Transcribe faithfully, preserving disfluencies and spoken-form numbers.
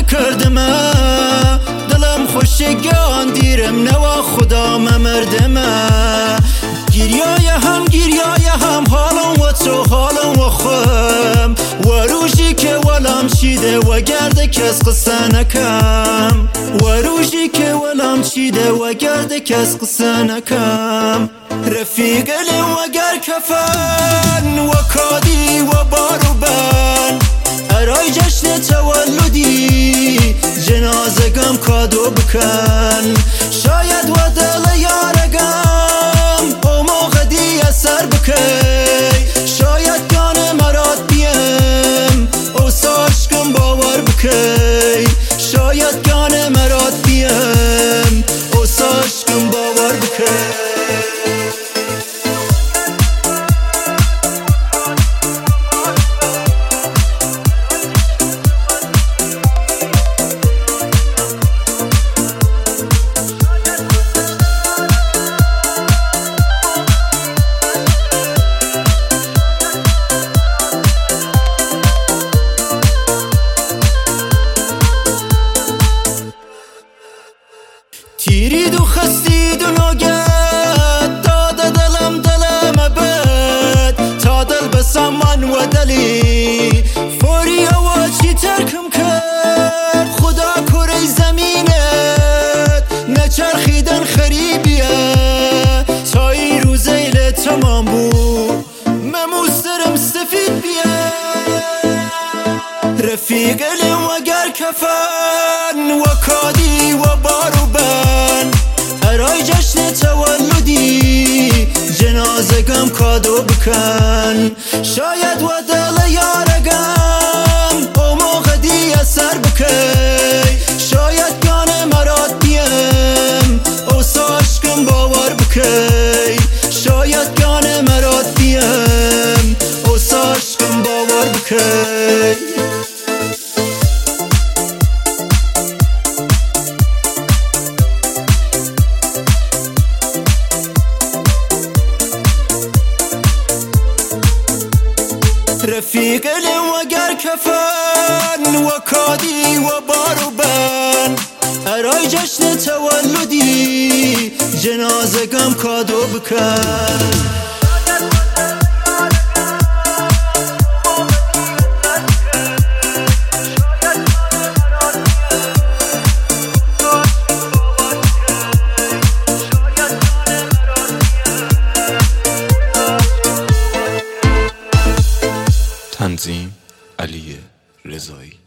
کردمه دلم خوشگان دیرم نوا خدا ممردمه گریای هم گریای هم حالم و تو حالم و خم و روشی که ولم چیده و گرده کس قصه نکم و روشی که ولم چیده و گرده کس قصه نکم رفیق لم و گر کفن و کادی و بارو بن ارای جشن تولدی جنازگم کادو بکن شاید و دل یارگم او موقع دی اثر بکی شاید گانه مراد بیم او ساشکم باور بکی شاید گانه مراد بیم او ساشکم باور بکی تیرید و خستید و نوگت داده دلم دلم بد تا دل بسم من و دلی فوری و چی ترکم کرد خدا کره زمینت نچرخیدن خریبیه تا این روز ایل تمام بود مموسترم سفید بیه رفیق لم و گر کفن و کادی و بارو بن ارای جشن تولدی جنازگم کادو بکن شاید و دل یارگم او موقع دی اثر بکی شاید گانه مراد بیم او ساشکم باور بکی شاید گانه مراد بیم او ساشکم باور بکی رفیق لم و گر کفن و کادی و بارو بن ارای جشن تولدی جنازگم کادو بکن تنظیم علی رضایی.